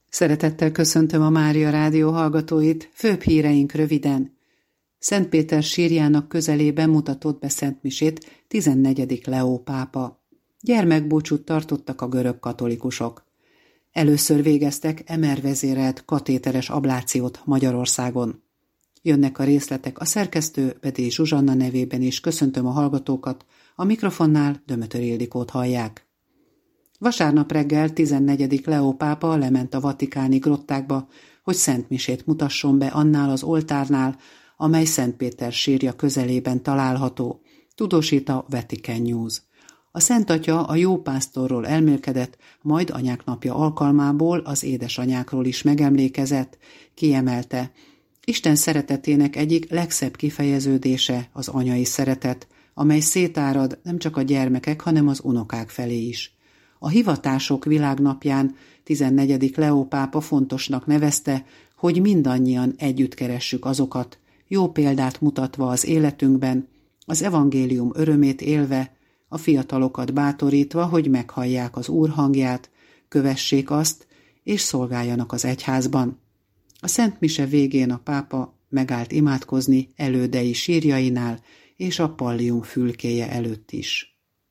Szeretettel köszöntöm a Mária Rádió hallgatóit, főbb híreink röviden. Szentpéter sírjának közelében mutatott be szentmisét 14. Leó pápa. Gyermekbúcsút tartottak a görög katolikusok. Először végeztek MR vezérelt katéteres ablációt Magyarországon. Jönnek a részletek, a szerkesztő Bedély Zsuzsanna nevében is köszöntöm a hallgatókat, a mikrofonnál Dömötör Ildikót hallják. Vasárnap reggel 14. Leó pápa lement a vatikáni grottákba, hogy szentmisét mutasson be annál az oltárnál, amely Szentpéter sírja közelében található, tudósít a Vatican News. A Szent Atya a jó pásztorról elmélkedett, majd anyák napja alkalmából az édesanyákról is megemlékezett, kiemelte: Isten szeretetének egyik legszebb kifejeződése az anyai szeretet, amely szétárad nem csak a gyermekek, hanem az unokák felé is. A hivatások világnapján 14. Leó pápa fontosnak nevezte, hogy mindannyian együtt keressük azokat, jó példát mutatva az életünkben, az evangélium örömét élve, a fiatalokat bátorítva, hogy meghallják az Úr hangját, kövessék azt, és szolgáljanak az egyházban. A Szent Mise végén a pápa megállt imádkozni elődei sírjainál és a pallium fülkéje előtt is.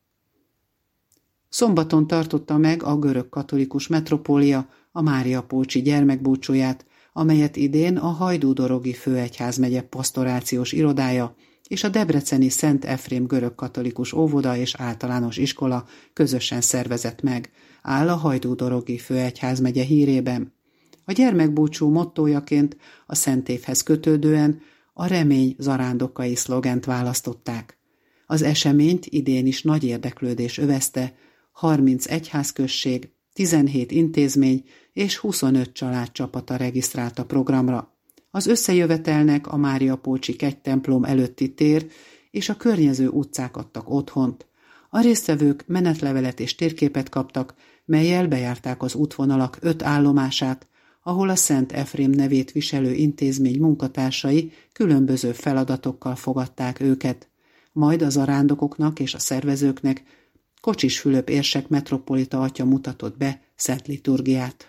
Szombaton tartotta meg a görög katolikus metropólia a Máriapolcsi gyermekbúcsúját, amelyet idén a Hajdú-dorogi főegyházmegye pastorációs irodája és a debreceni Szent Efrém görög katolikus óvoda és általános iskola közösen szervezett meg, áll a Hajdú-dorogi főegyházmegye hírében. A gyermekbúcsú mottójaként a szentévhez kötődően a remény zarándokai szlogent választották. Az eseményt idén is nagy érdeklődés övezte, 30 egyházközség, 17 intézmény és 25 család csapata regisztrált a programra. Az összejövetelnek a Máriapolcsi kegytemplom előtti tér és a környező utcák adtak otthont. A résztvevők menetlevelet és térképet kaptak, mellyel bejárták az útvonalak 5 állomását, ahol a Szent Efrém nevét viselő intézmény munkatársai különböző feladatokkal fogadták őket. Majd a zarándokoknak és a szervezőknek Kocsis Fülöp érsek metropolita atya mutatott be szent liturgiát.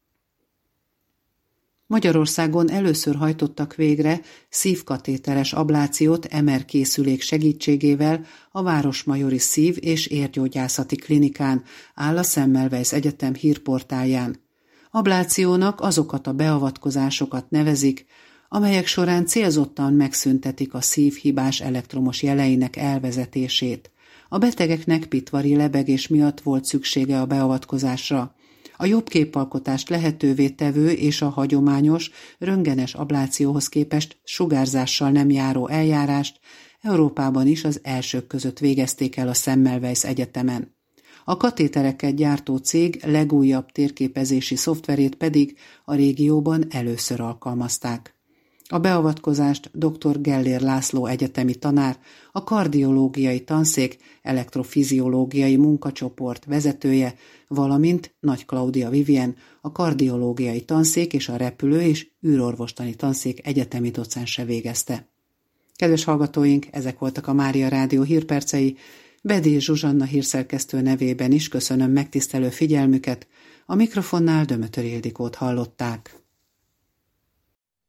Magyarországon először hajtottak végre szívkatéteres ablációt MR készülék segítségével a Városmajori Szív- és Érgyógyászati Klinikán, áll a Semmelweis Egyetem hírportálján. Ablációnak azokat a beavatkozásokat nevezik, amelyek során célzottan megszüntetik a szív hibás elektromos jeleinek elvezetését. A betegeknek pitvari lebegés miatt volt szüksége a beavatkozásra. A jobb képalkotást lehetővé tevő és a hagyományos, röntgenes ablációhoz képest sugárzással nem járó eljárást Európában is az elsők között végezték el a Semmelweis Egyetemen. A katétereket gyártó cég legújabb térképezési szoftverét pedig a régióban először alkalmazták. A beavatkozást dr. Gellér László egyetemi tanár, a kardiológiai tanszék elektrofiziológiai munkacsoport vezetője, valamint Nagy Klaudia Vivien, a kardiológiai tanszék és a repülő- és űrorvostani tanszék egyetemi docense végezte. Kedves hallgatóink, ezek voltak a Mária Rádió hírpercei. Bedély Zsuzsanna hírszerkesztő nevében is köszönöm megtisztelő figyelmüket, a mikrofonnál Dömötör Ildikót hallották.